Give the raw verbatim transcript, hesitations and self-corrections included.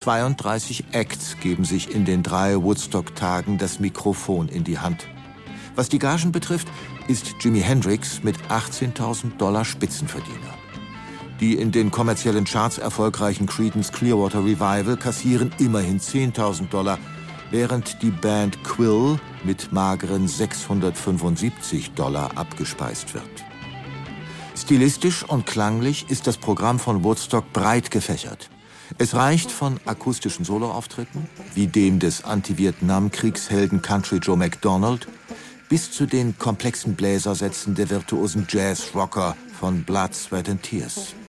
zweiunddreißig Acts geben sich in den drei Woodstock-Tagen das Mikrofon in die Hand. Was die Gagen betrifft, ist Jimi Hendrix mit achtzehntausend Dollar Spitzenverdiener. Die in den kommerziellen Charts erfolgreichen Creedence Clearwater Revival kassieren immerhin zehntausend Dollar, während die Band Quill mit mageren sechshundertfünfundsiebzig Dollar abgespeist wird. Stilistisch und klanglich ist das Programm von Woodstock breit gefächert. Es reicht von akustischen Soloauftritten, wie dem des Anti-Vietnam-Kriegshelden Country Joe McDonald, bis zu den komplexen Bläsersätzen der virtuosen Jazz-Rocker von Blood, Sweat and Tears.